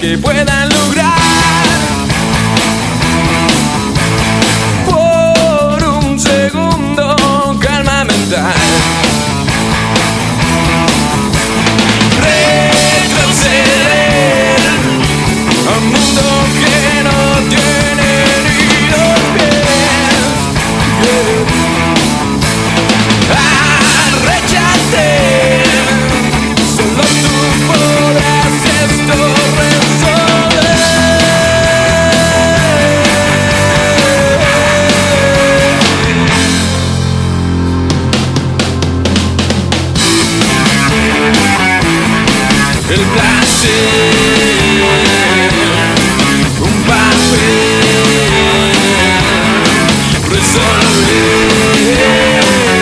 que puedan lograr. Por un segundo, calma mental. Retroceder a un mundo que no tiene ni los pies. Arréchate, solo tú podrás esto resolver. El placer, un papel, resolver.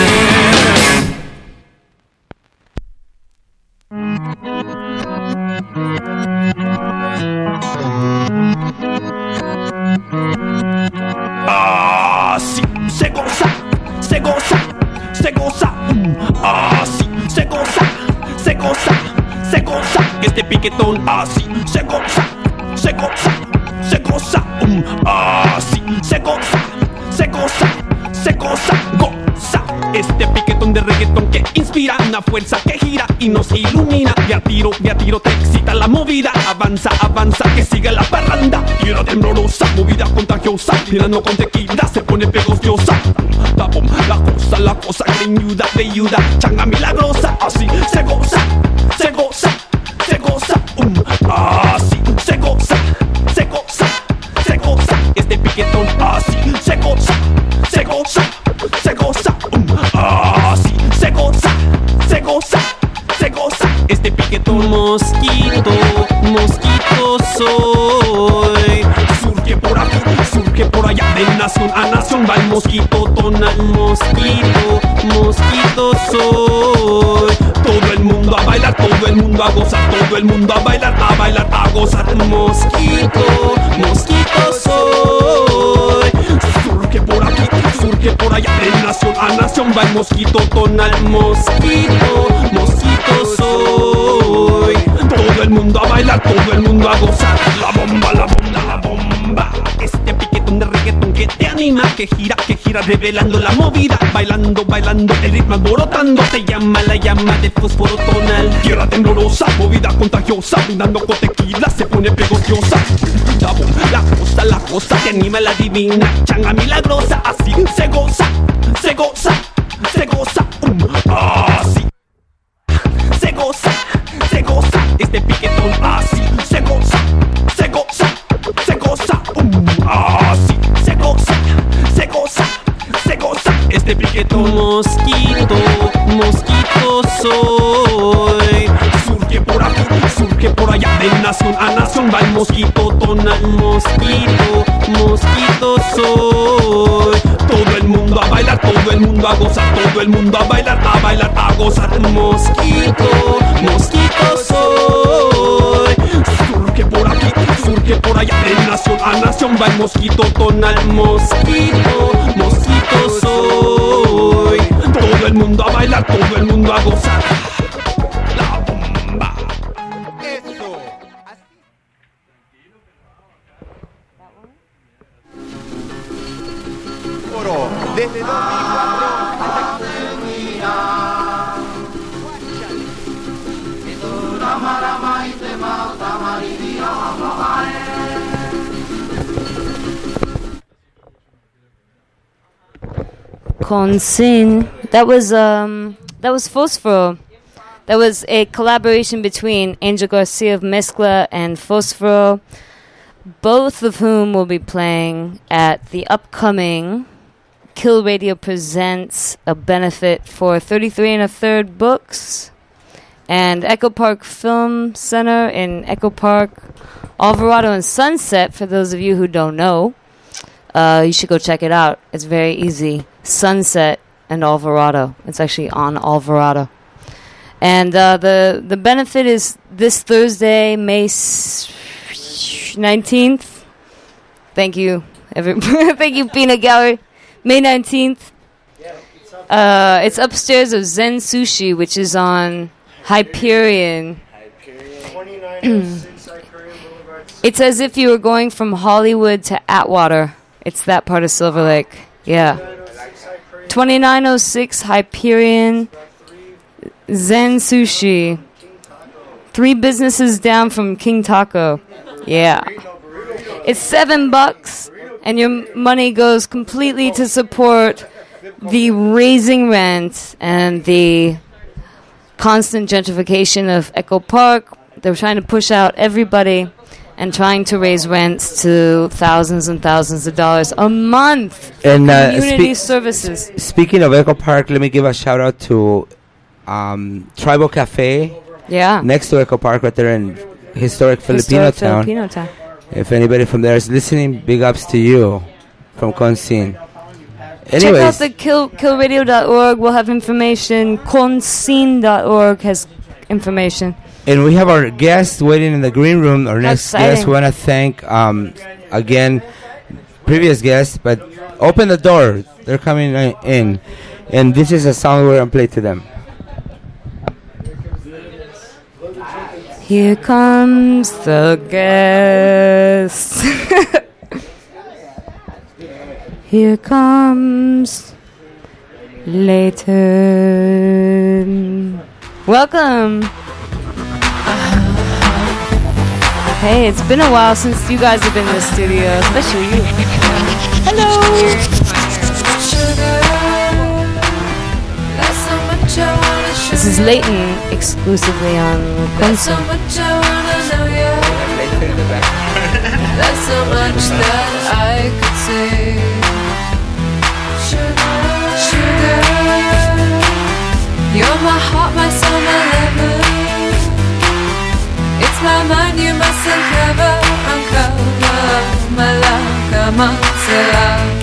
Ah, sí, se goza, se goza, se goza. Ah, sí, se goza, se goza, se goza. Este piquetón, ah, sí, se goza, se goza, se goza. Ah, sí, se goza, se goza, se goza, goza. Este piquetón de reggaetón que inspira una fuerza que gira y nos ilumina. De a tiro te excita la movida. Avanza, avanza, que siga la parranda. Tierra temblorosa, movida contagiosa. Tirando con tequila, se pone pegostiosa. Tapón, la cosa greñuda, velluda, changa milagrosa. Así se goza, se goza, se goza. Así se goza, se goza, se goza. Este piquetón, así se goza, se goza, se goza. Así se goza, se goza, se goza. Este piquetón, mosquito, mosquito soy. Surge por aquí, surge por allá. De nación a nación va el mosquito tonal. Mosquito, mosquito soy. Todo el mundo a bailar, todo el mundo a gozar. Todo el mundo a bailar, a gozar. Mosquito, mosquito soy. Surge por aquí, surge por allá. De nación a nación va el mosquito tonal. Mosquito, mosquito soy. Todo el mundo a bailar, todo el mundo a gozar. La bomba, la bomba, la bomba. Este piquetón de reggaetón que te anima, que gira revelando la movida. Bailando, bailando, el ritmo alborotando. Te llama la llama de fósforo tonal. Tierra temblorosa, movida contagiosa. Brindando con tequila, se pone pegostiosa. La cosa te anima la divina. Changa milagrosa, así se goza, se goza, se goza. Así se goza, se goza. Este piquetón, así se goza, se goza, se goza. Así se goza, se goza, se goza. Este piquetón, mosquito, mosquito soy. Surge por aquí, surge por allá. De nación a nación va el mosquito tonal. Mosquito, mosquito soy. Todo el mundo a bailar, todo el mundo a gozar. Todo el mundo a bailar, a gozar. Mosquito, mosquito soy. Surge por aquí, surge por allá. De nación a nación va el mosquito tonal. Mosquito, mosquito soy. Todo el mundo a bailar, todo el mundo a gozar. La bomba. Eso. Oro, desde 2004 hasta Con Sin. That was Fosforo. That was a collaboration between Angel Garcia of Mezcla and Fosforo, both of whom will be playing at the upcoming Kill Radio Presents, a benefit for 33 1/3 Books and Echo Park Film Center in Echo Park, Alvarado and Sunset. For those of you who don't know, you should go check it out. It's very easy. Sunset and Alvarado. It's actually on Alvarado. And the benefit is this Thursday, May 19th. Thank you, thank you, Peanut Gallery. May 19th. It's upstairs of Zen Sushi, which is on Hyperion. 2906 Hyperion Boulevard, It's as if you were going from Hollywood to Atwater. It's that part of Silver Lake. Yeah. 2906 Hyperion Zen Sushi. 3 businesses down from King Taco. Yeah. It's $7, and your money goes completely to support the raising rent and the constant gentrification of Echo Park. They're trying to push out everybody and trying to raise rents to thousands and thousands of dollars a month. And Community services. Speaking of Echo Park, let me give a shout out to Tribal Cafe Yeah. next to Echo Park, right there in historic Filipino town. Filipino town. If anybody from there is listening, big ups to you from Consin. Check out the killradio.org. We'll have information. Consin.org has information. And we have our guest waiting in the green room. Our next exciting. guest, we want to thank, again, previous guests, but open the door. They're coming in. And this is a song we're going to play to them. Here comes the guest. Here comes Leighton. Welcome. Hey, it's been a while since you guys have been in the studio, especially you. Hello. This is Leighton exclusively on Consin. There's so much that I could say. Sugar, you're my heart, my soul, my lover. It's my mind you mustn't cover, uncover. My love, come on, say love.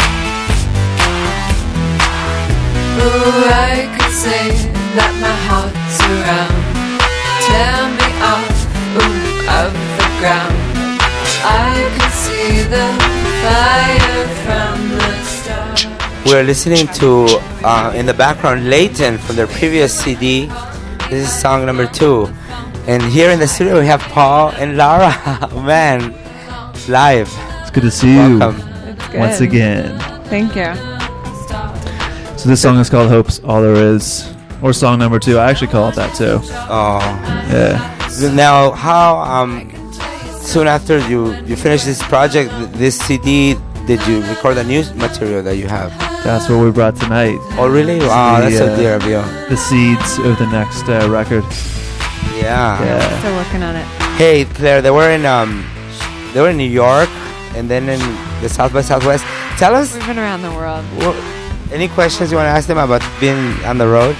Ooh, I could say that my heart's around. Tear me off, of the ground. I could see the fire from the start. We're listening to, in the background, Leighton from their previous CD. This is song number 2. And here in the studio we have Paul and Lara. Man, live. It's good to see you Good. once again. Thank you. So this song is called Hope's All There Is, or song number 2. I actually call it that too. Oh. Yeah. Now, how, soon after you finished this project, this CD, did you record the new material that you have? That's what we brought tonight. Oh, really? Wow, that's so The, dear of you. The seeds of the next record. Yeah. Yeah. Still working on it. Hey, Claire, they were in New York, and then in the South by Southwest. Tell us, We've been around the world. any questions you want to ask them about being on the road?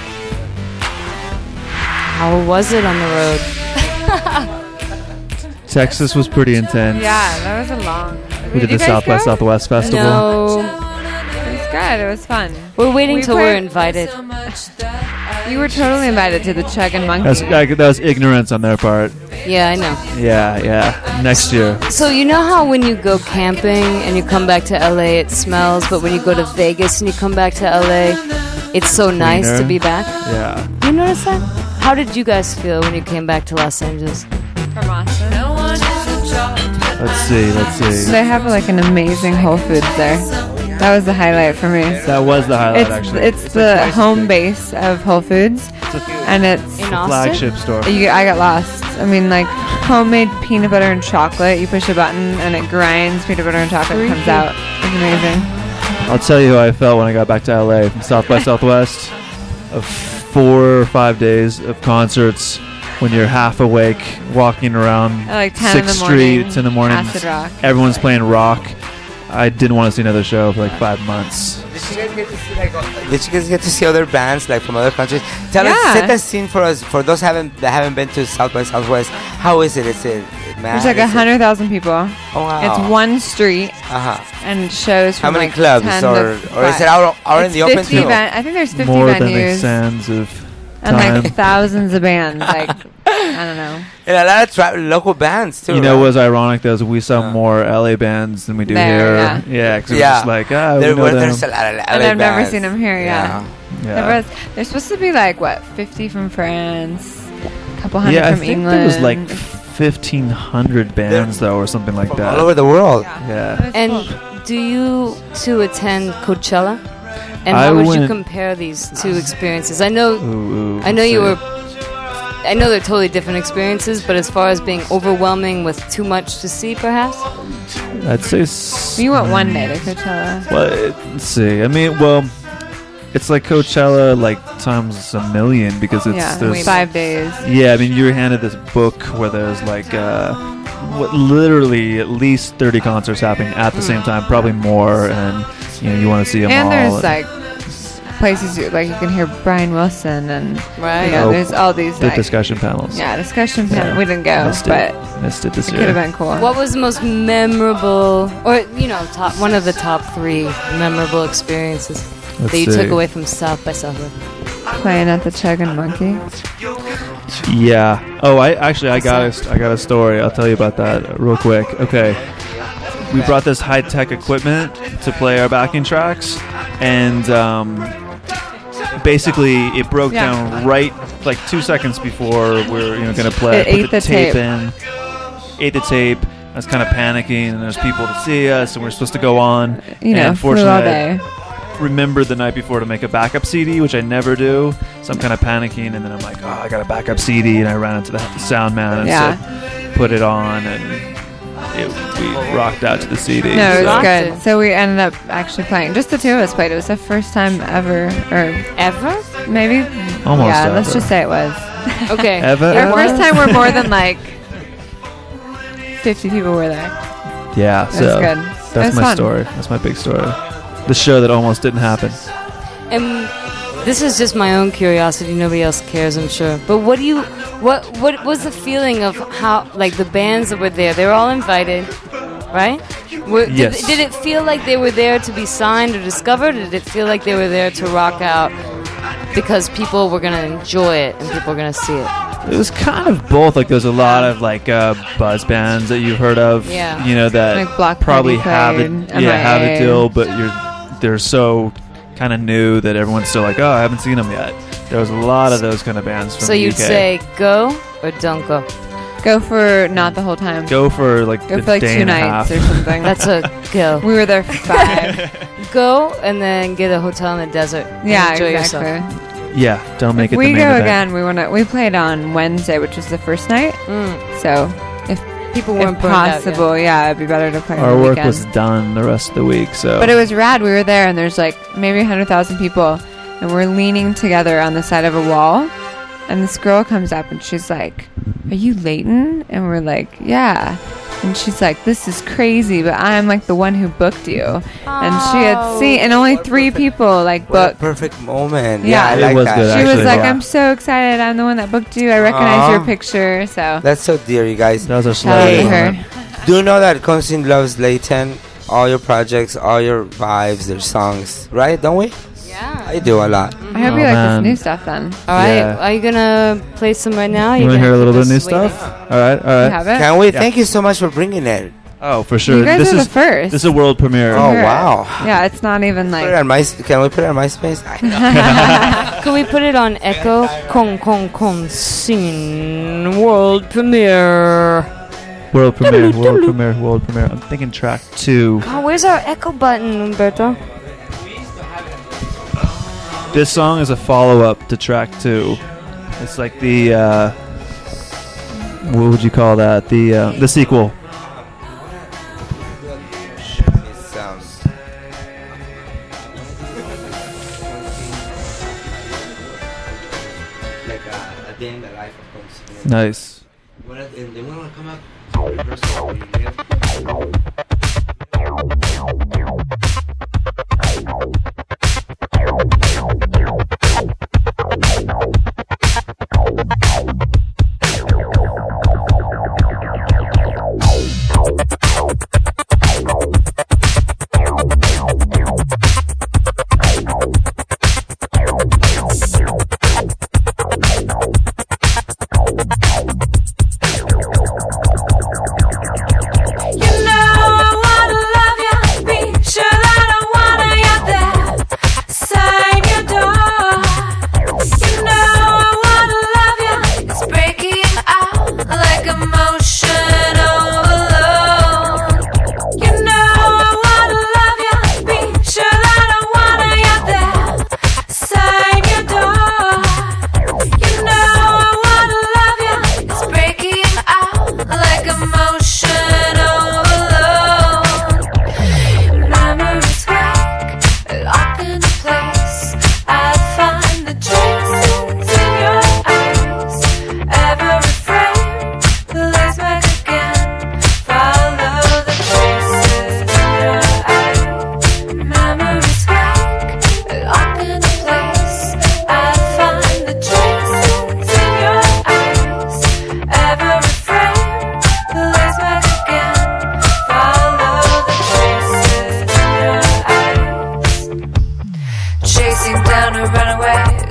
How was it on the road? Texas was pretty intense. Yeah, that was a long. We did the South by Southwest Festival. No. It was good. It was fun. We're waiting till we're played- invited. You were totally invited to the Chug and Monkey. That was ignorance on their part. Yeah, I know. Yeah. Next year. So you know how when you go camping and you come back to LA it smells, but when you go to Vegas and you come back to LA, it's so nice Cleaner. to be back? Yeah. You notice that? How did you guys feel when you came back to Los Angeles? From Austin. Let's see. They have like an amazing Whole Foods there. That was the highlight for me. That was the highlight, actually. It's the home base of Whole Foods, and it's In Austin? flagship store. I got lost. I mean, like homemade peanut butter and chocolate. You push a button and it grinds peanut butter and chocolate and comes out. It's amazing. I'll tell you how I felt when I got back to LA from South by Southwest. Of 4 or 5 days of concerts when you're half awake, walking around At like 10 in 6th the Street, morning. it's in the morning. Acid rock. Everyone's playing rock. I didn't want to see another show for like 5 months. Did you guys get to see other bands like from other countries? Tell us, Yeah. set the scene for us, for those that haven't been to South by Southwest. How is it? Is it mad? There's like 100,000 people. Oh wow! It's one street Uh-huh. and shows How from many like clubs, 10 or to is it 5. out in It's the open 50 too? I think there's 50 More than venues makes sense of and time. like thousands of bands. Like I don't know. And a lot of local bands too. You know right? what's ironic though is we saw more LA bands than we do There, here. yeah. Because it was just like, we know them. there's a lot of LA And I've never bands. seen them here. Yeah. Yeah. There's supposed to be like what 50 from France, a couple hundred Yeah, I from think England. there was like 1,500 bands though, or something like that. All over the world. Yeah. And do you two attend Coachella? And I how would you went- compare these two experiences? I know Ooh, I know let's you see. were. I know they're totally different experiences, but as far as being overwhelming with too much to see, perhaps. I'd say. You went one day to Coachella. Well, let's see. I mean, well, it's like Coachella, like times a million because it's Yeah, there's 5 days. Yeah, I mean, you're handed this book where there's like literally at least 30 concerts happening at the same time, probably more, and you want to see them all. And there's like places like you can hear Brian Wilson and Right. there's all these the like discussion panels. discussion panel. Yeah. We didn't go, Missed but it this it year. could have been cool. What was the most memorable, or top one of the top 3 memorable experiences Let's that you see. took away from South by Southwest? Playing at the Chug and Monkey. Yeah. Oh, I got a story. I'll tell you about that real quick. Okay. We brought this high-tech equipment to play our backing tracks, and basically it broke down right like 2 seconds before we were going to play. It ate the tape. Ate the tape. I was kind of panicking, and there's people to see us, and we're supposed to go on. And Flew all unfortunately, day. I remembered the night before to make a backup CD, which I never do. So I'm kind of panicking, and then I'm like, oh, I got a backup CD, and I ran into the sound man and said, put it on, and we rocked out to the CD. No, it so. was Rocked good. it. So we ended up actually playing. Just the two of us played. It was the first time ever, or Ever? maybe. Almost Yeah, ever. let's just say it was. Okay. Ever? Our first time where more than like 50 people were there. Yeah, It so was good. It that's was my fun. story. That's my big story. The show that almost didn't happen. And this is just my own curiosity. Nobody else cares, I'm sure. But what was the feeling of how, like, the bands that were there? They were all invited, right? Yes. Did it feel like they were there to be signed or discovered? Or did it feel like they were there to rock out because people were going to enjoy it and people were going to see it? It was kind of both. Like, there's a lot of like buzz bands that you've heard of, Yeah. that Like Block probably Party have it, played, have a MIA. deal, but they're so kind of new that everyone's still like, oh, I haven't seen them yet. There was a lot of those kind of bands from So the you'd UK. say go or don't go? Go for not the whole time. Go for like Go a for like day 2 and a nights half. or something. That's a go. We were there for 5. Go and then get a hotel in the desert. and Yeah, enjoy exactly. yourself. Yeah, don't make If it we the main go event. again, we played on Wednesday, which was the first night. So People if weren't burned out yet. possible, it'd be better to play on Our the work weekend. was done the rest of the week, so. But it was rad. We were there, and there's like maybe 100,000 people, and we're leaning together on the side of a wall. And this girl comes up, and she's like, "Are you Leighton?" And we're like, "Yeah." And she's like, "This is crazy, but I'm like the one who booked you." And she had seen, and only 3 people like What a booked. perfect moment. Yeah. I It like was that. good, She was actually. like, Yeah. "I'm so excited. I'm the one that booked you. I recognize your Aw. picture." So That's so dear, you guys. that was our shout out slogan to on her. it. Do know that Constantine loves Leighton, all your projects, all your vibes, their songs, right? Don't we? Yeah. I do a lot. I hope Oh, you like man. this new stuff then. All right. Yeah. Are you gonna play some right now? You want to hear a little bit of new Just waiting? stuff? All right. You have it? Can we? Yeah. Thank you so much for bringing it. Oh, for sure. You guys this are is the first. this is a world premiere. Oh, Sure. wow. Yeah, it's not even Put it like. on can we put it on MySpace? Can we put it on Echo? Kong Sin World Premiere. World premiere. World premiere. World premiere. I'm thinking track 2. Oh, where's our Echo button, Umberto? This song is a follow-up to track 2. It's like the what would you call that? The sequel. It's, like a day in the life of Constantine. Nice. They want to come up. Rehearsal, You know I wanna love you, be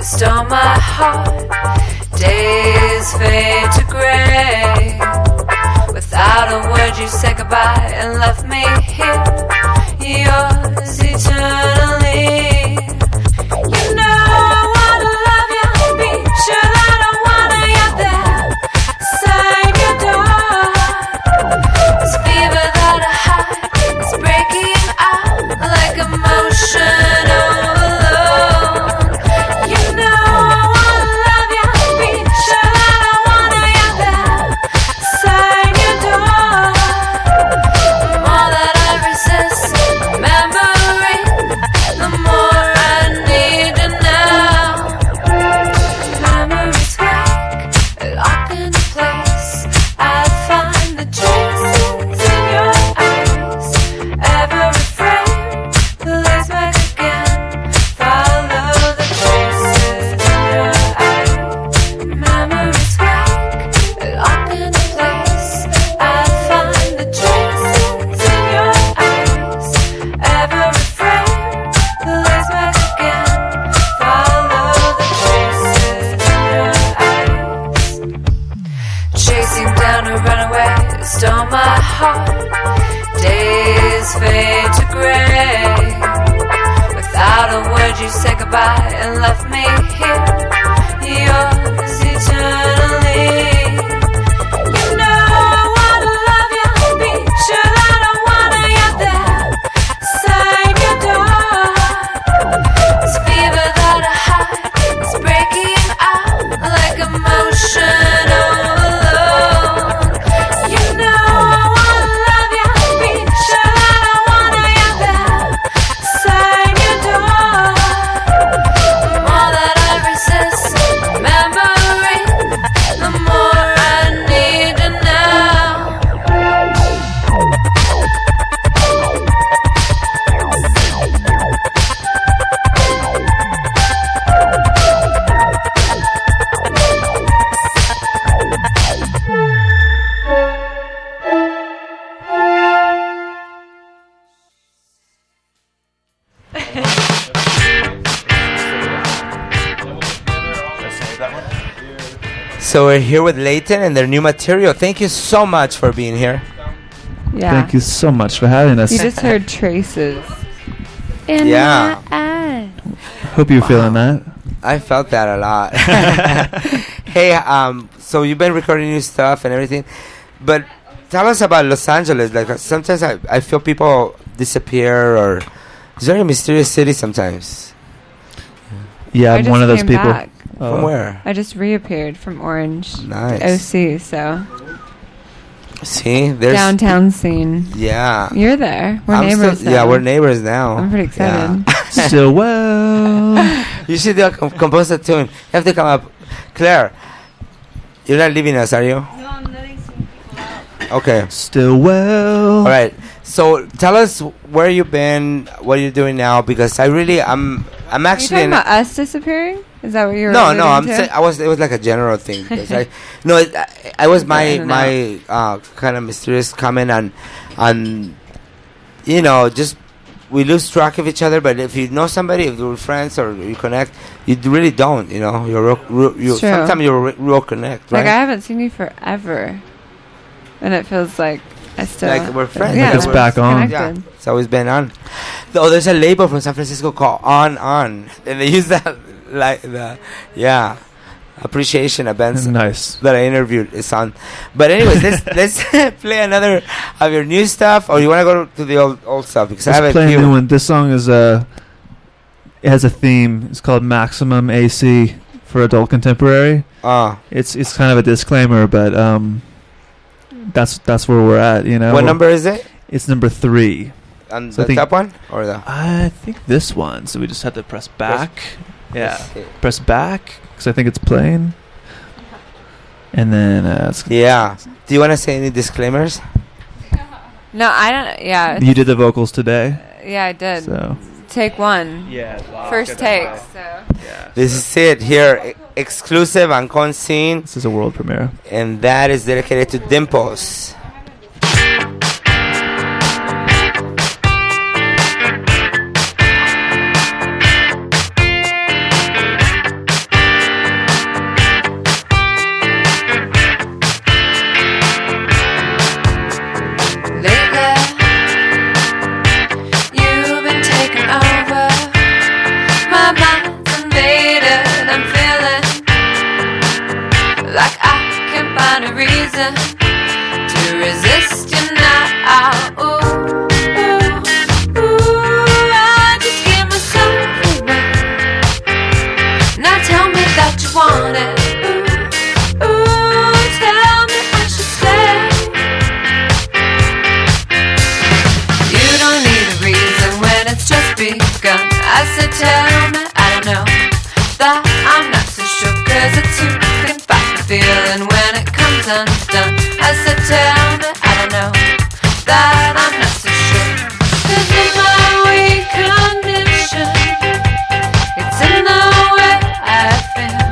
stole my heart. Days fade to gray. Without a word you said goodbye and left me here, yours eternally. You know I wanna love you, be sure that I wanna get there, sign your door. This fever that I hide is breaking out like emotion overload. You know I wanna love you, be sure that I wanna get there, sign your door. The more that I resist memory, the more I need to know. Memories wake, locked in a place. I find the traces in your eyes. Every frame plays back again. Follow the traces in your eyes. Memories wake, locked in a place. I find the traces in your eyes. Every frame plays back again. Follow the traces in your eyes. Chasing down a runaway stole my heart. Days fade to gray. Without a word you said goodbye and left me here, yours eternally. You know I wanna love you, be sure that I wanna get there, sign your door. This fever that I hide is breaking out like emotion overload. You know I wanna love you, be sure that I wanna get there, sign your door. The more that I resist memory, the more I need to know. So we're here with Leighton and their new material. Thank you so much for being here. Yeah. Thank you so much for having us. You just heard traces. In Yeah. my eye. Hope you're feeling that. I felt that a lot. Hey, so you've been recording new stuff and everything, but tell us about Los Angeles. Like sometimes I feel people disappear, or it's a very mysterious city sometimes. Yeah, I I'm just one of those came people. back. From where? I just reappeared from Orange Nice. to OC, so See, there's downtown scene. Yeah. You're there. We're I'm neighbors still- now. Yeah, we're neighbors now. I'm pretty excited. Yeah. Still well. You should compose a tune. You have to come up. Claire, you're not leaving us, are you? No, I'm letting some people out. Okay. Still well. All right. So tell us where you've been, what you're doing now, because I'm Are you actually talking about us disappearing? Is that what you were no, alluding I'm to? saying it was like a general thing. 'Cause I was my kind of mysterious comment on just we lose track of each other. But if you know somebody, if you're friends or you connect, you really don't. You're It's true. sometimes you're real connect, right? Like I haven't seen you forever, and it feels like I still Like we're friends. Yeah, Like it's we're back on. connected. Yeah, it's always been on. Oh, there's a label from San Francisco called On, and they use that appreciation events Nice. that I interviewed is on. But anyways, let's play another of your new stuff, or you want to go to the old stuff because I Let's have play a a few. new one. This song is it has a theme. It's called Maximum AC for adult contemporary. It's kind of a disclaimer, but that's where we're at. What number is it? It's number 3. On So I the think- top one or the? I think this one. So we just have to press back. Yeah, Let's see. press back because I think it's playing. And then Yeah. Do you want to say any disclaimers? No, I don't. Yeah, you did the vocals today. yeah, I did. So Take one. yeah, First take. So This is it here, exclusive on Conscene, this is a world premiere. and that is dedicated to Dimples. There's a too can fight feeling when it comes undone. I said, tell me, I don't know, that I'm not so sure. 'Cause in my weak condition, it's in the way I feel.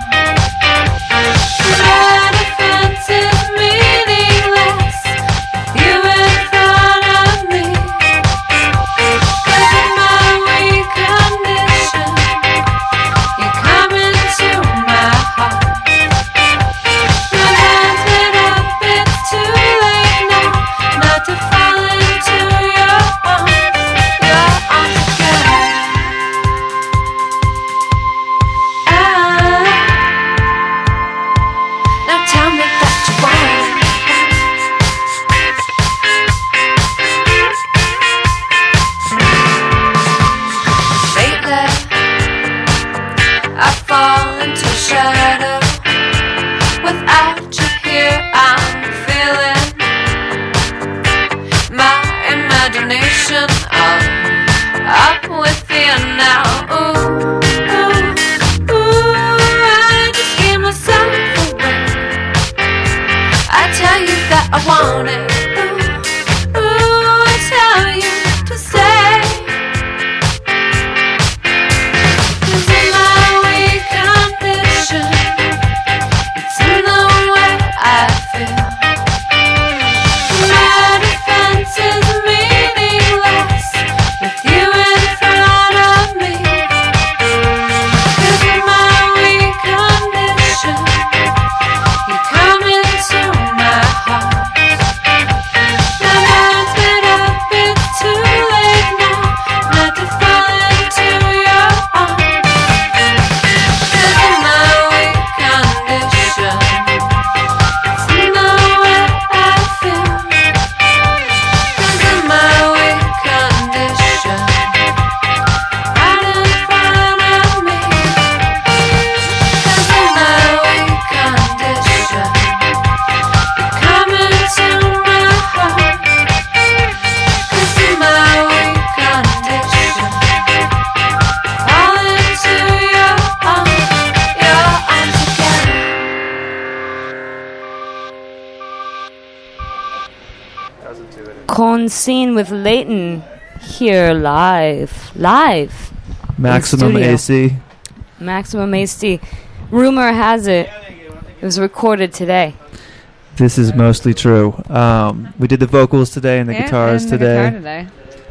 That offense is meaningless with you in front of me. 'Cause in my weak condition, you come into my heart. My hands lit up, it's too late now, not to fall into your arms again. Now tell me that you want it. Lately, I fall into shadow. Without you here, I'm feeling my imagination all up with you now. Ooh, ooh, ooh, I just gave myself away. I tell you that I want it. Ooh, ooh, I tell you to stay. 'Cause in my weak condition, it's in the way I feel. My defense is meaningless with you in front of me. 'Cause in my weak condition, you come into my heart. My mind's made up, it's too late now, not to fall into your arms. 'Cause in my weak condition, it's in the way I feel. 'Cause in my weak condition, right in front of me. 'Cause in my weak condition, you come into my heart. 'Cause in my weak condition, fall into your arms again. Conscene with Leighton here live. Maximum studio. AC. Maximum AC. Rumor has it was recorded today. This is mostly true. We did the vocals today and the guitars and the today. guitar today.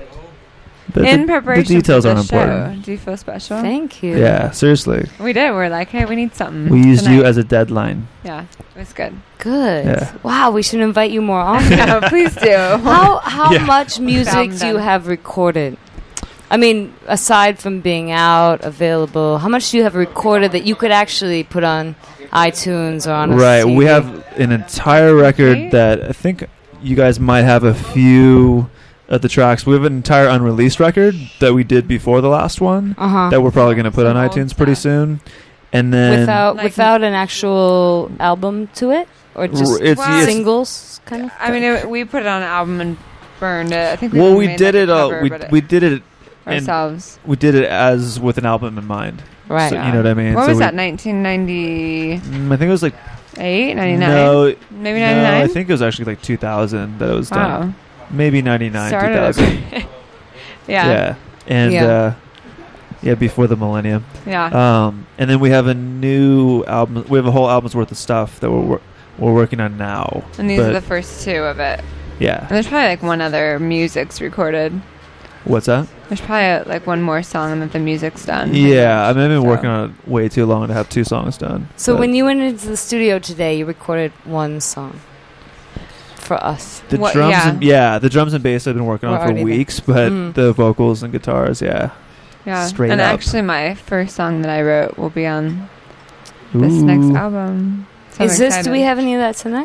But In the preparation details for aren't the show. important. Do you feel special? Thank you. Yeah, seriously. We did. We're like, hey, we need something. We used you tonight. as a deadline. Yeah, it was good. Good. Yeah. Wow, we should invite you more often. No, please do. How Yeah. much music Album do you done. have recorded? I mean, aside from being out, available, how much do you have recorded that you could actually put on iTunes or on a Right. CD? We have an entire record Right? that I think you guys might have a few of the tracks. We have an entire unreleased record that we did before the last one Uh-huh. that we're probably going to put on Some old iTunes pretty stuff. soon. And then Like- without an actual album to it? Or just it's singles kind of? I mean, we put it on an album and burned it. I think we well, we made did like it. a cover, but We did it. and ourselves. We did it as with an album in mind. Right. So, Yeah. you know what I mean? What So was we- that? 1998, I think it was like 99, no, maybe no, 99. I think it was actually like 2000 that it was Wow. done. Maybe 99, Started 2000. yeah. And Yeah. before the millennium. Yeah. And then we have a new album. We have a whole album's worth of stuff that we're working on now. And these But, are the first two of it. yeah. And there's probably like one other music's recorded. What's that? There's probably like one more song that the music's done. Yeah, I mean, I've been So- working on it way too long to have 2 songs done. So But when you went into the studio today, you recorded one song for us. the What- drums, yeah. the drums and bass I've been working We're on for already there. weeks, but Mm. the vocals and guitars, yeah. Yeah. Straight and up. actually, my first song that I wrote will be on this next Ooh. album. So Is I'm this? Do excited. we have any of that tonight?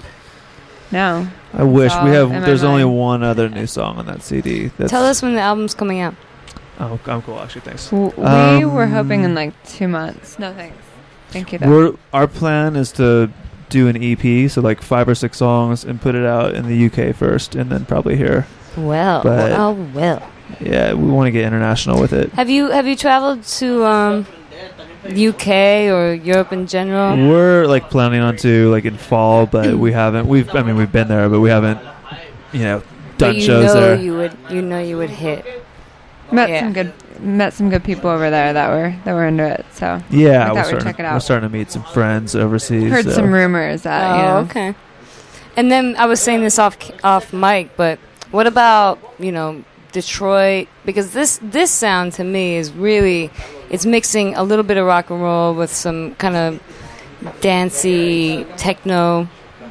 No. I wish all we have. in my There's only mind. one other new song on that CD. That's, Tell us when the album's coming out. Oh, I'm cool. Actually, thanks. We were hoping in like 2 months. No thanks. Thank you though. Our plan is to do an EP, so like 5 or 6 songs, and put it out in the UK first, and then probably here. Well, But- well. Yeah, we want to get international with it. Have you traveled to UK or Europe in general? We're like planning on to like in fall, but we haven't. We've been there, but we haven't, done But shows there. you would hit. Met some good people over there that were into it. So Yeah, I thought we'd check it we're out. starting to meet some friends overseas. Heard so. some rumors that Okay. And then I was saying this off mic, but what about Detroit? Because this sound to me is really, it's mixing a little bit of rock and roll with some kind of dancey techno.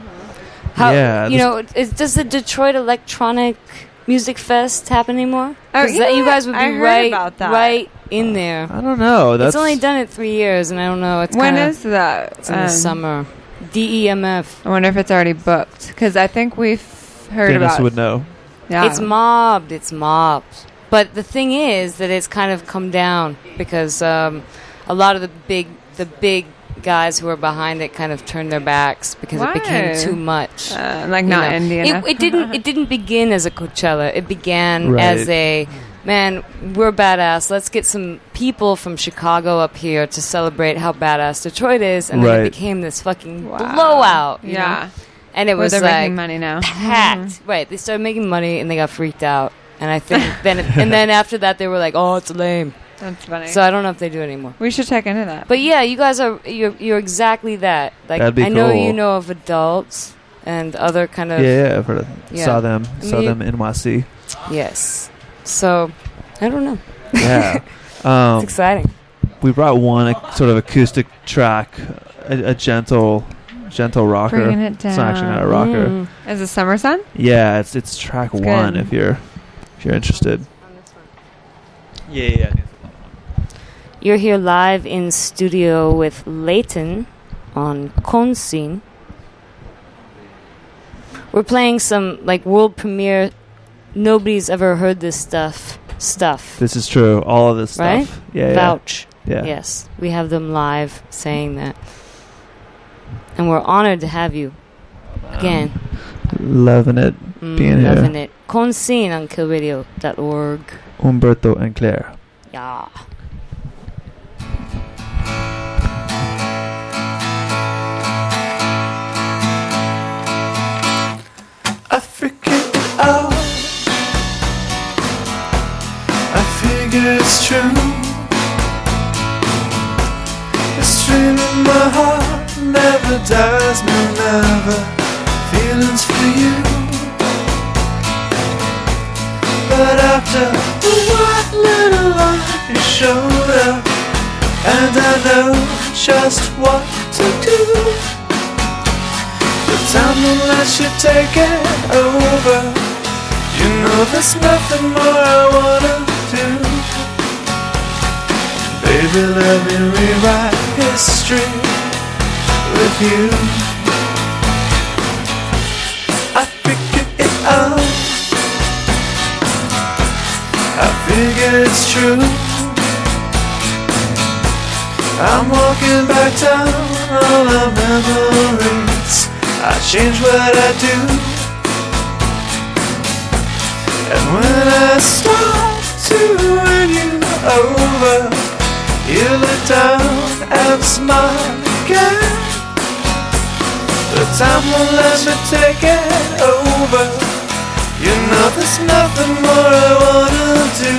Does the Detroit Electronic Music Fest happen anymore? Oh, yeah, you guys would be I heard about that. right in there. I don't know. It's only done it 3 years, and I don't know. When is that? It's in the summer. DEMF. I wonder if it's already booked because I think we've heard Dennis about. would know. Yeah. It's mobbed. But the thing is that it's kind of come down because a lot of the big guys who were behind it kind of turned their backs because Why? it became too much. Like not indie enough. It didn't begin as a Coachella. It began Right. as a, man, we're badass. Let's get some people from Chicago up here to celebrate how badass Detroit is, and then Right. it became this fucking blowout. you Yeah. know? And it Where was they're like making money now. packed. Right. They started making money and they got freaked out. And I think then after that they were like, oh, it's lame. That's funny. So I don't know if they do it anymore. We should check into that. But yeah, you guys you're exactly that. Like That'd be I know cool. you know of adults and other kind of Yeah, I've heard Yeah. saw them in YC. yes. So I don't know. Yeah. It's exciting. We brought one sort of acoustic track, a gentle rocker. Bringing it It's actually not a down. rocker. Mm. Is it Summer Sun? Yeah, it's track It's one good. if you're interested. Yeah. You're here live in studio with Leighton on Konsin. We're playing some like world premiere. Nobody's ever heard this stuff. This is true. All of this stuff. Right? Yeah. Vouch. Yeah. Yes, we have them live saying that. And we're honored to have you again. Loving it. Being here. Loving it. Konsin on killradio.org. Umberto and Claire. Yeah. I figured out. I figure it's true. It's straight in my heart, never dies, no never. Feelings for you. But after a white little light, you showed up, and I know just what to do. The time will let you take it over. You know there's nothing more I wanna do. Baby, let me rewrite history with you. I figured it out. I figure it's true. I'm walking back down all our memories. I change what I do. And when I start to win you over, you look down and smile again. The time won't let me take it over. You know there's nothing more I wanna do.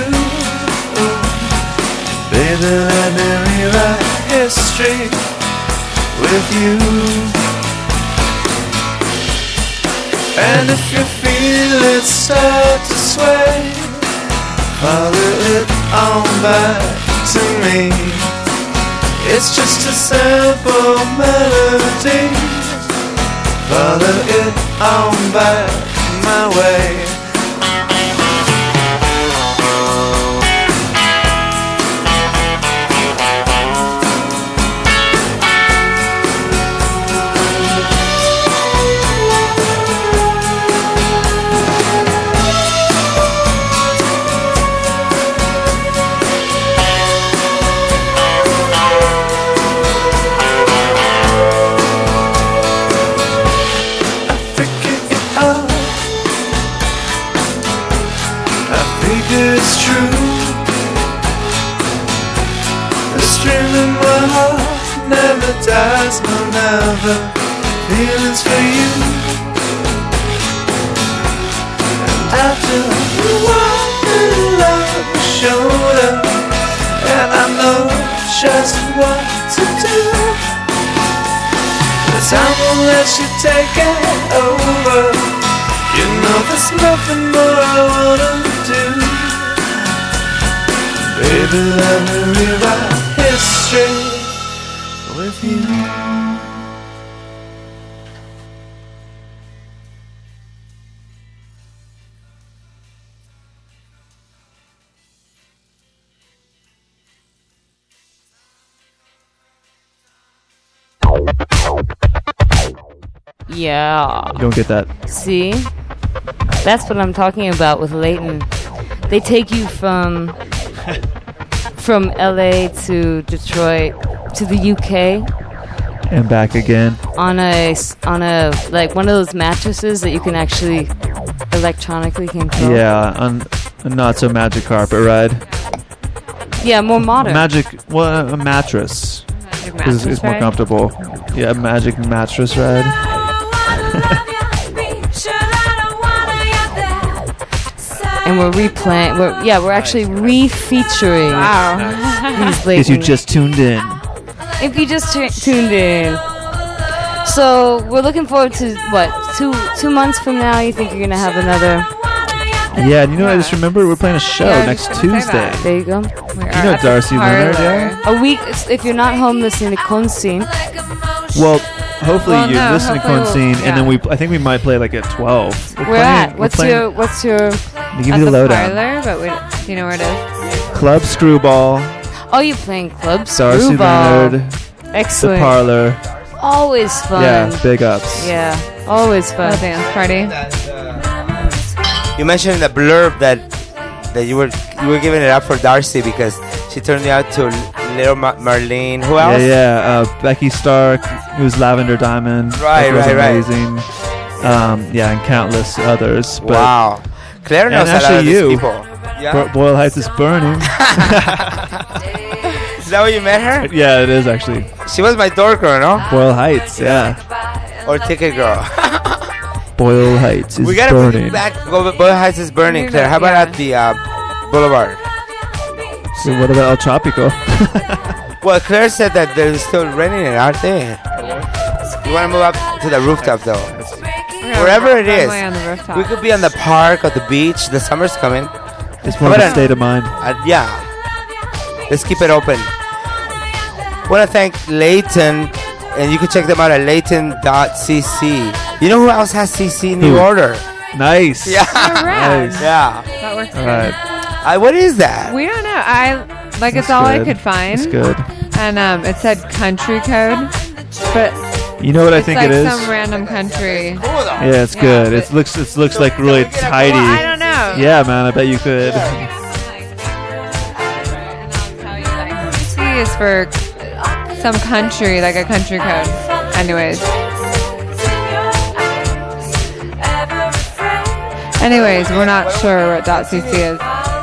Baby, let me rewrite history with you. And if you feel it start to sway, follow it on back to me. It's just a simple melody. Follow it on back my way. I there's no never feelings for you. And after you walk in love your shoulder, and I know just what to do. The time won't let you take it over. You know there's nothing more I wanna do. Baby, let me rewrite history with you. Yeah. You don't get that. See? That's what I'm talking about with Leighton. They take you from LA to Detroit to the UK And back again. on a like one of those mattresses that you can actually electronically control. Yeah, on a not so magic carpet ride. Yeah, more modern. A mattress. Is more ride? comfortable. Yeah, magic mattress ride. And we're replaying. We're actually re-featuring these If Leighton. you just tuned in. If you just tuned in. So we're looking forward to what? Two months from now. You think you're gonna have another? Yeah, and you know what? I just remember we're playing a show Yeah, I was next just gonna say Tuesday. that. There you go. You know Darcy Leonard, yeah? A week. If you're not home listening to Consign, Well, hopefully Well, you no, listen to hopefully we'll- Consine, yeah. and then I think we might play like at 12. we're at. What's your? Let me give At you the the lowdown. parlor, but do you know where it is? Club Screwball, Oh, you're playing Club Darcy Screwball. Leonard, the Excellent. parlor. Always fun. Yeah, big ups. Yeah, always fun. Oh, dance party. You mentioned in the blurb that you were giving it up for Darcy because she turned you out to Little Marlene. Who else? Yeah. Becky Stark, who's Lavender Diamond. Right, That was right. amazing. Yeah, and countless others. But Wow. Claire knows And a lot actually of these you. people. Yeah. Boyle Heights is burning. Is that where you met her? Yeah, it is actually. She was my door girl, no? Boyle Heights, yeah. Or ticket girl. Boyle Heights is We gotta bring burning. it back. Boyle Heights is burning, Claire. How about at the Boulevard? So what about El Tropico? Well, Claire said that they're still renting it, aren't they? You want to move up to the rooftop, though. Wherever it is. On the rooftop. We could be on the park or the beach. The summer's coming. It's more of a But, state of mind. Yeah. Let's keep it open. Want to thank Leighton, and you can check them out at leighton.cc. You know who else has CC? New Who? Order. Nice. Yeah. Rad. Nice. Yeah. That works All good. right. What is that? We don't know. It's That's all I good. could find. It's good. And it said country code, but You know what I it's think like it is? some random country. Yeah, it's good. It looks like really tidy. Well, I don't know. Yeah, man, I bet you could. C is for some country, like a country code. Anyways, we're not sure what .cc is.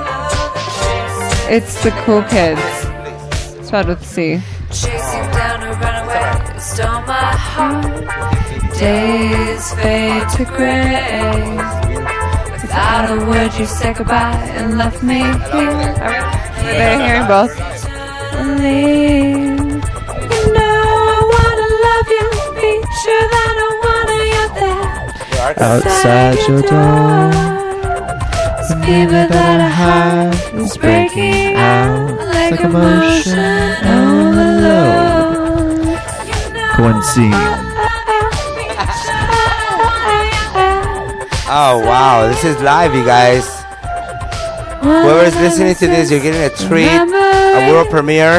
It's the cool kids. Spelled with C. Chasing down a runaway, stole my heart. Days fade to gray. Without a word, you said goodbye and left me here. They're hearing both. Leave. You know I wanna love you, be sure that I wanna you're there. Outside your door, the fever that I have is breaking out like a motion overload. Coincide. Oh, wow. This is live, you guys. Whoever's listening to this, you're getting a treat. A world premiere.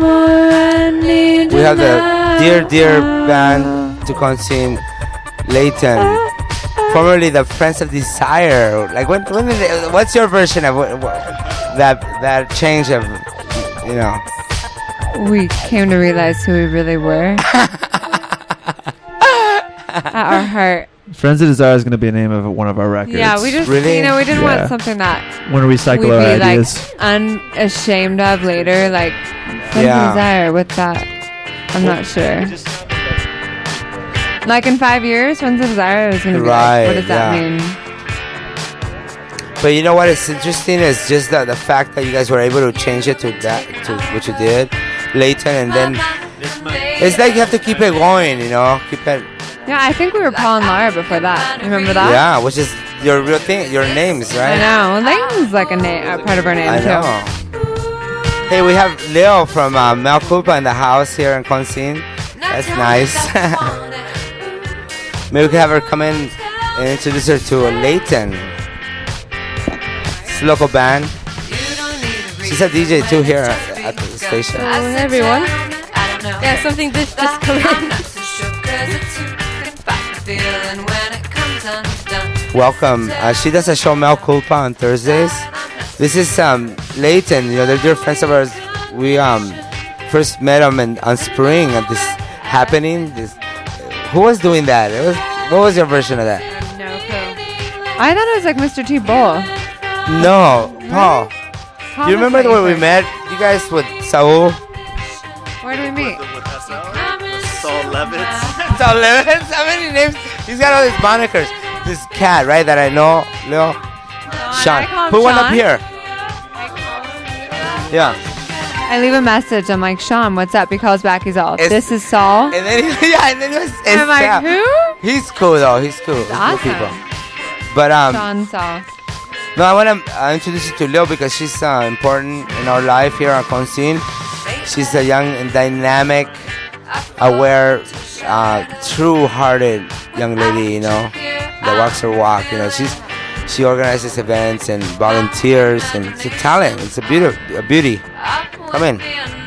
We have the Dear band to consume Leighton, formerly the Friends of Desire. Like when did they, what's your version of that change of, you know? We came to realize who we really were. At our heart. Friends of Desire is going to be a name of one of our records. Yeah, we just, Really? we didn't Yeah. want something that want to recycle we'd our be ideas. like unashamed of later. Like, Friends Yeah. of Desire with that. I'm not sure. Like in 5 years, when's the desire is going to be Right, like, what does that yeah. mean? But you know what is interesting is just that the fact that you guys were able to change it to that, to what you did, Leighton, and then it's like you have to keep it going, you know, keep it. Yeah, I think we were Paul and Lara before that. Remember that? Yeah, which is your real thing, your names, right? I know. Leighton's like a part of our name I too. know. Hey, we have Leo from Mel Culpa in the house here in Concine. That's nice. Maybe we could have her come in and introduce her to Leighton. It's a local band. She's a DJ too here at the station. Hey everyone. Yeah, something just come in. Welcome. She does a show Mel Culpa on Thursdays. This is Leighton. You know, they're dear friends of ours. We first met them on Spring at this happening. Who was doing that? What was your version of that? No clue. I thought it was like Mr. T. Bull. No, Paul. You remember the way we met? You guys with Saul? Where do we meet? Saul Levitz. Saul Levitz? How many names? He's got all these monikers. This cat, right, that I know, Leo? Sean. I call him Put one Sean. up here. Yeah. I leave a message. I'm like, Sean, what's up? He calls back. He's all, this is Saul. And then, and then it was. I'm like, who? He's cool though. He's cool. He's awesome. cool people. But Sean Saul. no, I want to introduce you to Leo because she's important in our life here at Concine. She's a young and dynamic, aware, true-hearted young lady. You know, that walks her walk. You know, she organizes events and volunteers, and it's a talent. It's a beauty. Come in.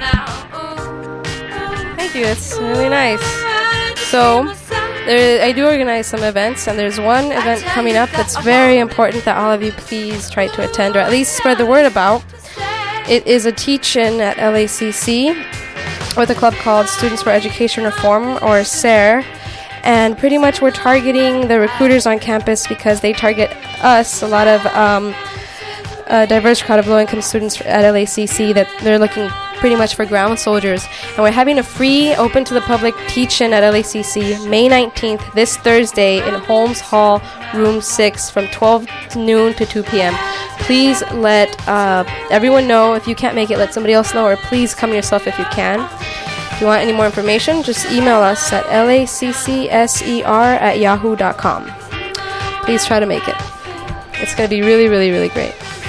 Thank you. It's really nice. So, I do organize some events, and there's one event coming up that's very important that all of you please try to attend, or at least spread the word about. It is a teach-in at LACC with a club called Students for Education Reform, or SARE. And pretty much we're targeting the recruiters on campus because they target us, a lot of a diverse crowd of low-income students at LACC that they're looking pretty much for ground soldiers. And we're having a free, open to the public teach-in at LACC May 19th, this Thursday, in Holmes Hall, Room 6, from 12 noon to 2 p.m. Please let everyone know. If you can't make it, let somebody else know, or please come yourself if you can. If you want any more information, just email us at laccser@yahoo.com. Please try to make it. It's going to be really, really, really great.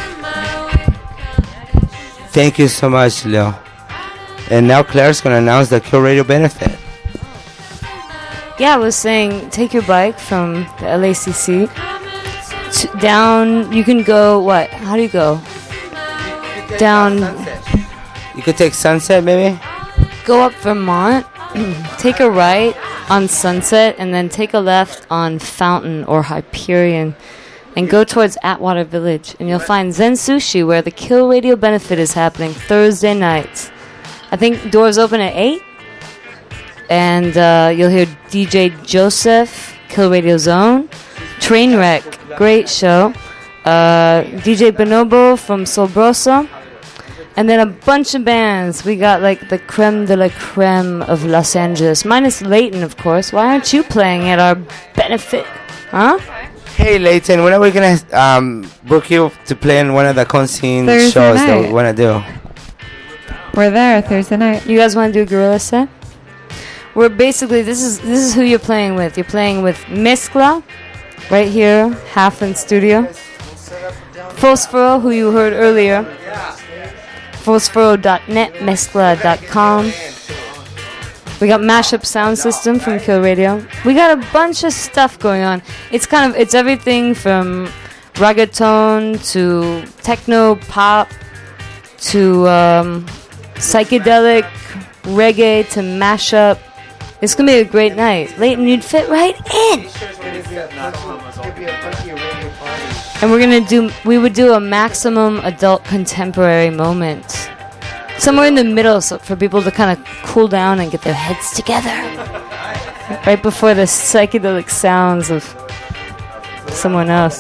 Thank you so much, Leo. And now Claire's going to announce the Kill Radio benefit. Yeah, I was saying, take your bike from the LACC down. You can go, what? How do you go? Down. You could take Sunset, maybe? Go up Vermont, take a right on Sunset, and then take a left on Fountain or Hyperion, and go towards Atwater Village, and you'll find Zen Sushi, where the Kill Radio benefit is happening Thursday nights. I think doors open at 8, and you'll hear DJ Joseph, Kill Radio Zone, Trainwreck, great show, DJ Bonobo from Solbroso, and then a bunch of bands. We got like the creme de la creme of Los Angeles, minus Leighton, of course. Why aren't you playing at our benefit? Huh? Hey, Leighton, when are we going to book you to play in one of the Concine Thursday shows that we night. want to do? We're there Thursday night. You guys want to do a gorilla set? We're basically, this is who you're playing with. You're playing with Mezcla, right here, half in studio. Fosforo, who you heard earlier. Fosforo.net, Mezcla.com. We got Mashup Sound System from Kill Radio. We got a bunch of stuff going on. It's everything from reggaeton to techno pop to psychedelic reggae to mashup. It's gonna be a great night. Leighton, you'd fit right in. And we would do a maximum adult contemporary moment. Somewhere in the middle, so for people to kind of cool down and get their heads together. Right before the psychedelic sounds of someone else.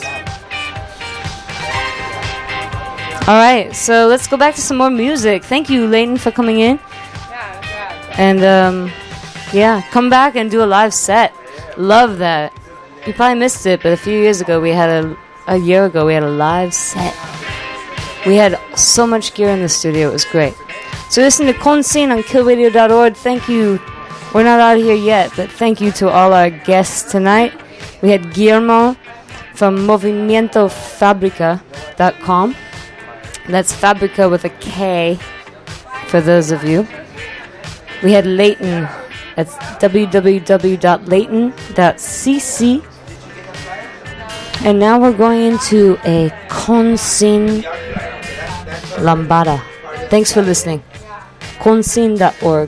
Alright, so let's go back to some more music. Thank you, Leighton, for coming in. And, come back and do a live set. Love that. You probably missed it, but a few years ago we had a year ago we had a live set. We had so much gear in the studio. It was great. So listen to Konsin on killradio.org. Thank you. We're not out here yet, but thank you to all our guests tonight. We had Guillermo from movimientofabrica.com. That's Fabrica with a K for those of you. We had Leighton. That's www.leighton.cc. And now we're going into a Konsin Lambada. Thanks for listening. Konsin.org.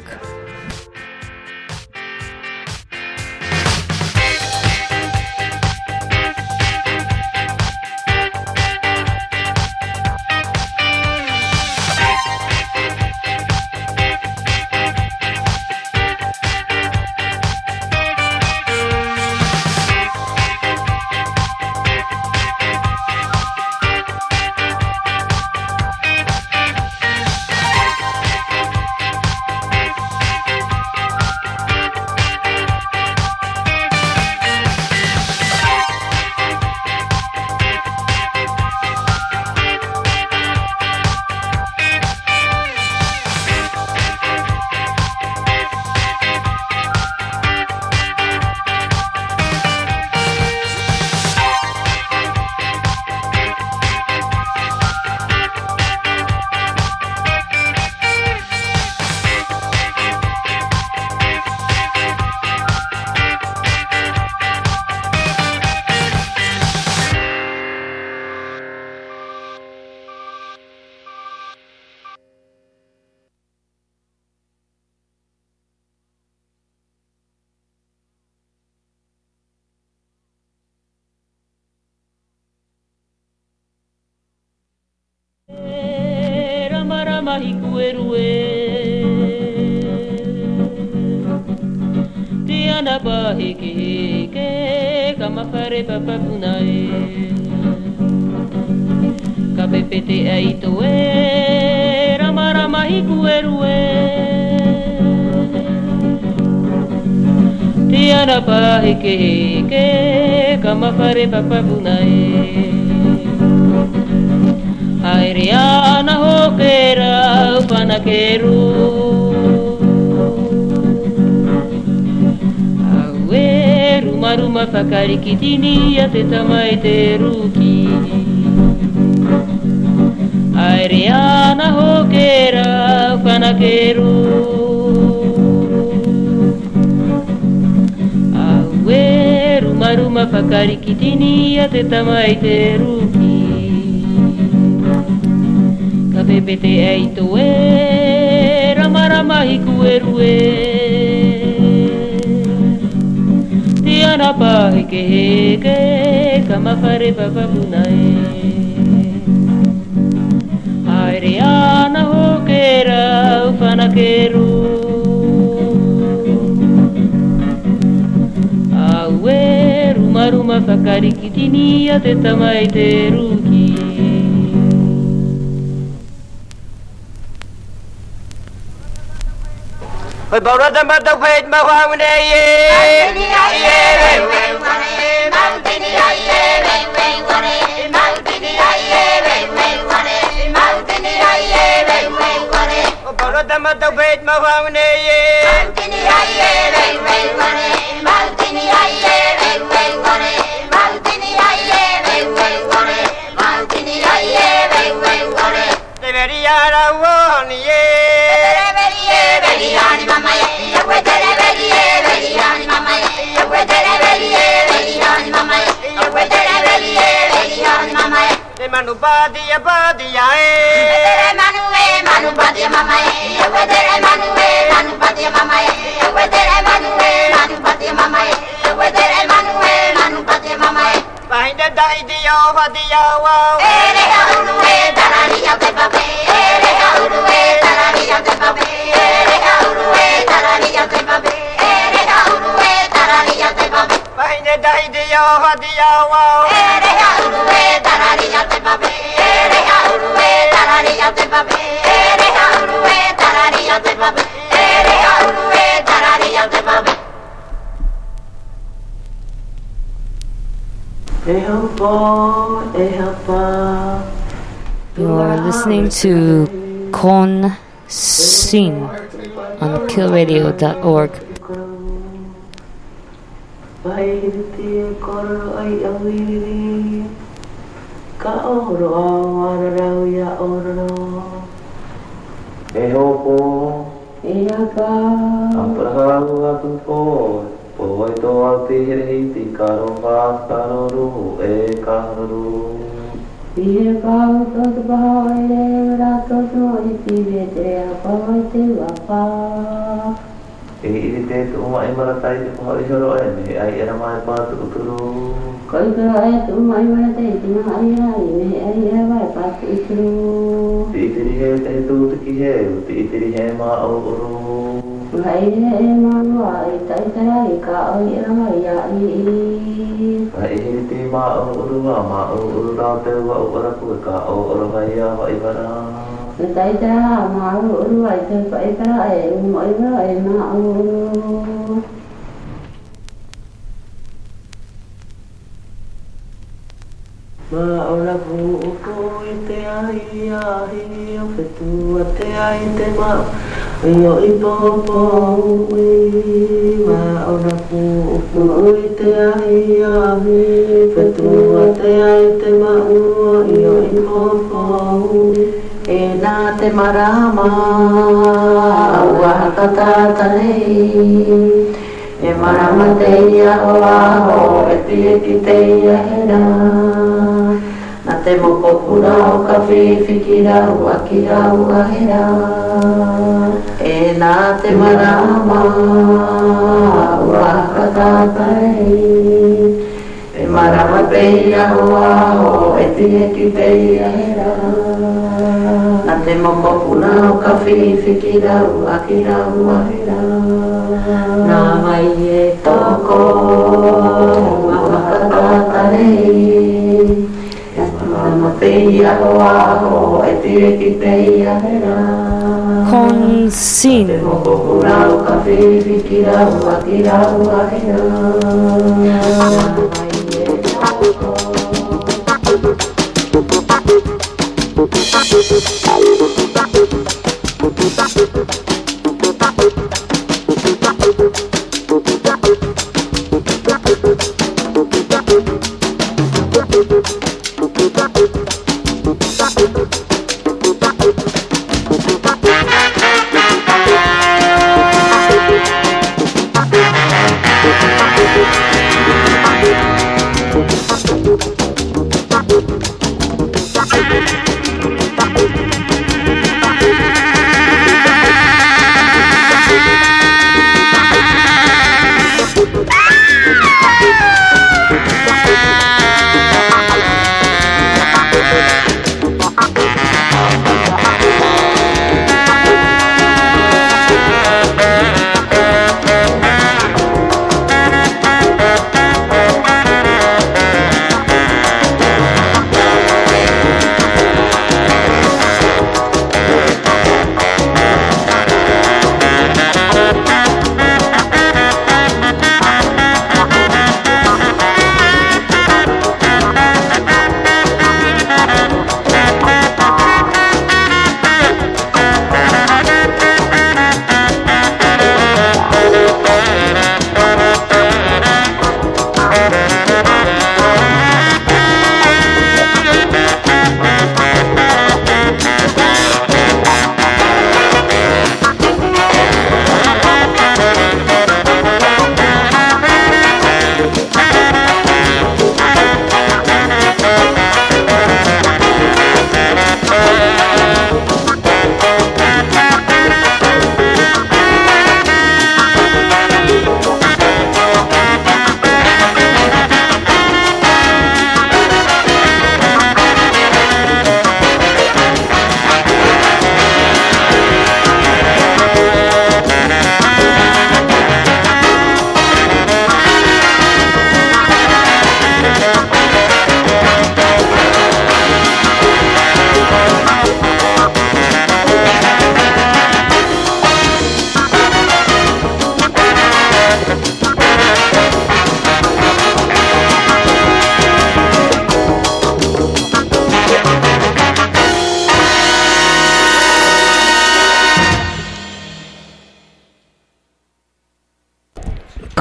Tiana pa heke kama fare papa punae kapepete aito rama rama hikuerue Tiana pa heke kama fare papa punae Airiana hokera upanakeru Awe ruma fakari kitini ate tamai teruki Airiana hokera upanakeru Awe ruma fakari kitini ate tamai teruki Kapepete aito rama rama hikuerue Tiana pa heke kama fare papa punae Airiana hokera ufanakeru Awe ruma fakari kitini ate tamai teruki Ôi bảo ra tâm tao phê mà khoa mình đây bảo ra tâm tao phê mà khoa mình đây Debería la uonie Beriani mama ye, wedere berie, beriani mama ye, wedere berie, beriani mama ye, wedere berie, beriani mama ye. De manu badia e. Manu badia mama ye, wedere manu badia mama ye, wedere manu badia mama ye, wedere manu badia mama ye. Bahinde dai dio vadia wa. Ere haulu tarani ya te pape, ere haulu tarani ya te pape. Bahine dai dio vadia wa. Ere haulu tarani ya te pape, ere haulu tarani ya te pape, ere haulu tarani ya te pape, ere haulu tarani ya te pape. You are listening to Kon Sin on killradio.org. Poi to altire hiti karo vas karo ru e karo Ie karo to bahai ra to so iti vete apa te apa ite tu mai maratai te bahai horo ene ai era mai pa tu turu Koi ka ai tu mai maratai te mai ai me ai era mai pa tu turu Itiri he te tu ki he itiri he ma o Vai manu ai tai tai ka ai ra mai ai Vai te ma uru ra te wa ora pu ka ora vai ya vai bara Tai tai ma uru ai te vai para ai mai ra ai ma uru Ma ora pu te ai ai o fetu te ai te ma Yo ipopo ma ora pu te ai ai fetu te ai te ma yo ipopo e na te marama wa kata tane e marama te ia o e ti te ia hera na te moko pura o ka whiwhikira o akira o ahera e nā te marama o akatatai e marama peia o aho e tieki peia hera na te moko pura o ka whiwhikira o akira o ahera nā mai e toko o akatatai Kon Sin.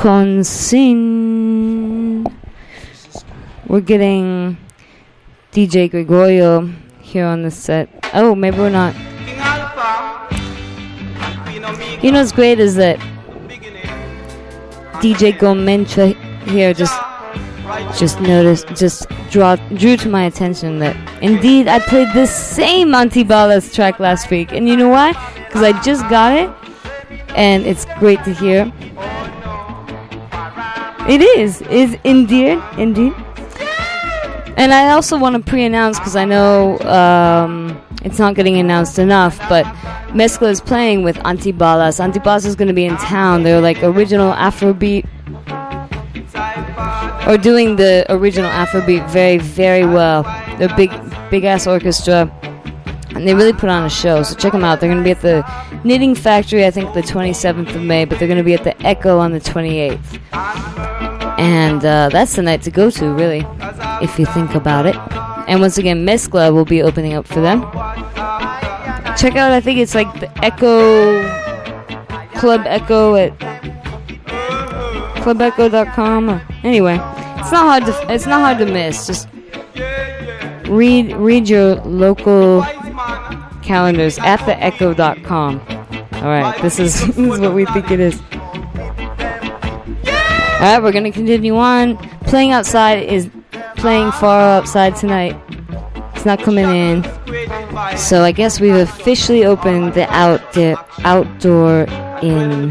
Consin. We're getting DJ Gregorio here on the set. Oh, maybe we're not. You know what's great is that DJ Gomencha here just drew to my attention that indeed I played this same Antibalas track last week. And you know why? Because I just got it and it's great to hear. It is indeed. And I also want to pre-announce, because I know it's not getting announced enough, but Mezcla is playing with Antibalas. Antibalas is going to be in town. They're like original Afrobeat, or doing the original Afrobeat very, very well. They're big ass orchestra, and they really put on a show. So check them out. They're going to be at the Knitting Factory, I think the 27th of May, but they're going to be at the Echo on the 28th. And that's the night to go to, really, if you think about it. And once again, Mezcla will be opening up for them. Check out, I think it's like the Echo, Club Echo at clubecho.com. Anyway, it's not hard to miss. Just read your local calendars at theecho.com. All right, this is what we think it is. Alright, we're gonna continue on. Playing outside is playing far outside tonight. It's not coming in. So I guess we've officially opened the outdoor inn.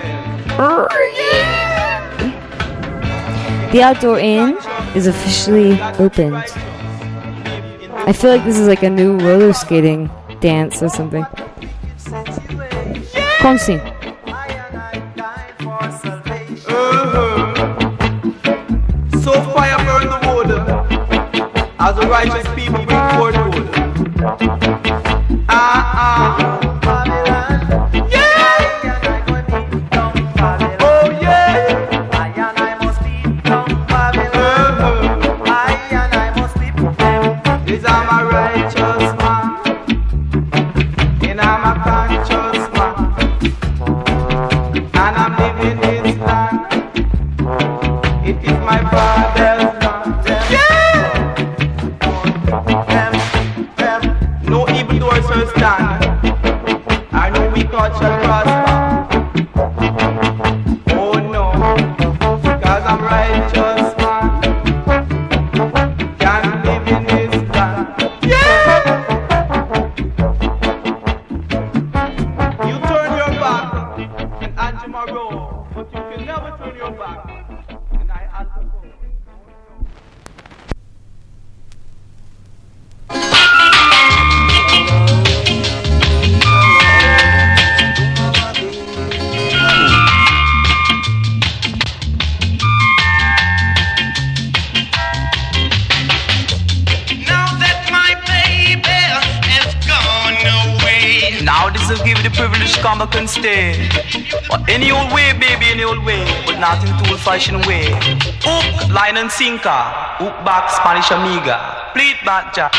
The outdoor inn is officially opened. I feel like this is like a new roller skating dance or something. Consin. So fire burn the wood, as the righteous people bring forth wood. Yeah! Oh yeah! These are my righteous man, and I'm a conscious man, and I'm living this land. It is my father's land. Yeah! No evil doors will stand. I know we God shall prosper. Oh no, because I'm righteous man. Can live in this land. Yeah! You turn your back and on tomorrow, but you can never turn your back. Now this will give you the privilege to come back and stay. But any old way, baby, any old way, but not in too fashion way. Hook, line and sinker, hook back, Spanish amiga, pleat back, jack.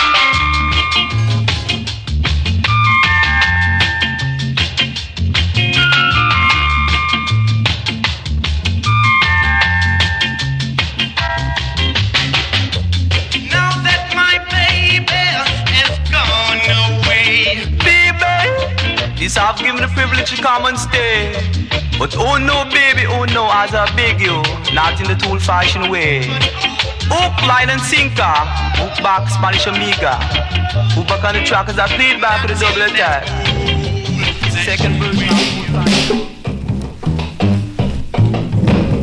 This I've given the privilege to come and stay. But oh no, baby, oh no, as I beg you, not in the tool fashion way. Hook, line and sinker, hook back, Spanish amiga. Hook back on the track as I played back with a double attack. Second